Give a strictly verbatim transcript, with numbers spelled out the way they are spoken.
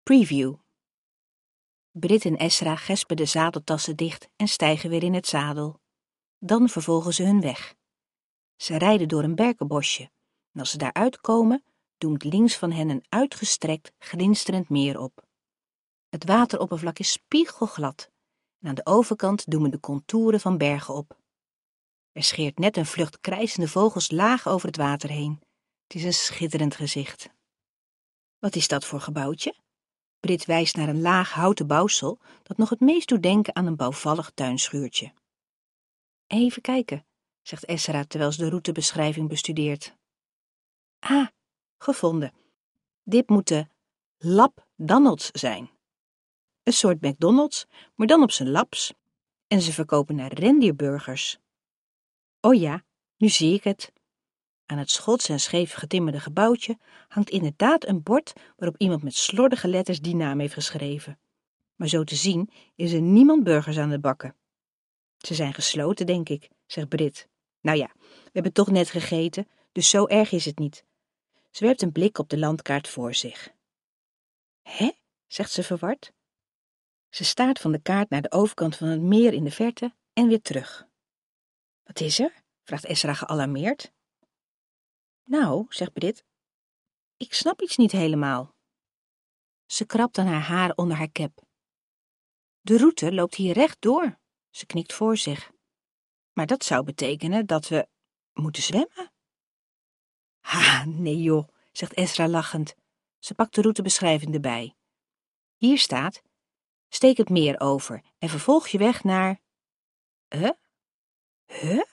Preview. Brit en Esra gespen de zadeltassen dicht en stijgen weer in het zadel. Dan vervolgen ze hun weg. Ze rijden door een berkenbosje en als ze daar uitkomen, doemt links van hen een uitgestrekt, glinsterend meer op. Het wateroppervlak is spiegelglad en aan de overkant doemen de contouren van bergen op. Er scheert net een vlucht krijsende vogels laag over het water heen. Het is een schitterend gezicht. Wat is dat voor gebouwtje? Brit wijst naar een laag houten bouwsel dat nog het meest doet denken aan een bouwvallig tuinschuurtje. Even kijken, zegt Esra terwijl ze de routebeschrijving bestudeert. Ah, gevonden. Dit moet de Lap Donalds zijn. Een soort McDonald's, maar dan op zijn laps. En ze verkopen naar rendierburgers. Oh ja, nu zie ik het. Aan het schots en scheef getimmerde gebouwtje hangt inderdaad een bord waarop iemand met slordige letters die naam heeft geschreven. Maar zo te zien is er niemand burgers aan de bakken. Ze zijn gesloten, denk ik, zegt Brit. Nou ja, we hebben toch net gegeten, dus zo erg is het niet. Ze werpt een blik op de landkaart voor zich. Hè? Zegt ze verward. Ze staart van de kaart naar de overkant van het meer in de verte en weer terug. Wat is er? Vraagt Esra gealarmeerd. Nou, zegt Brit, ik snap iets niet helemaal. Ze krabt aan haar haar onder haar cap. De route loopt hier recht door. Ze knikt voor zich. Maar dat zou betekenen dat we moeten zwemmen. Ha, nee joh, zegt Esra lachend. Ze pakt de routebeschrijving erbij. Hier staat, steek het meer over en vervolg je weg naar... Huh? Huh?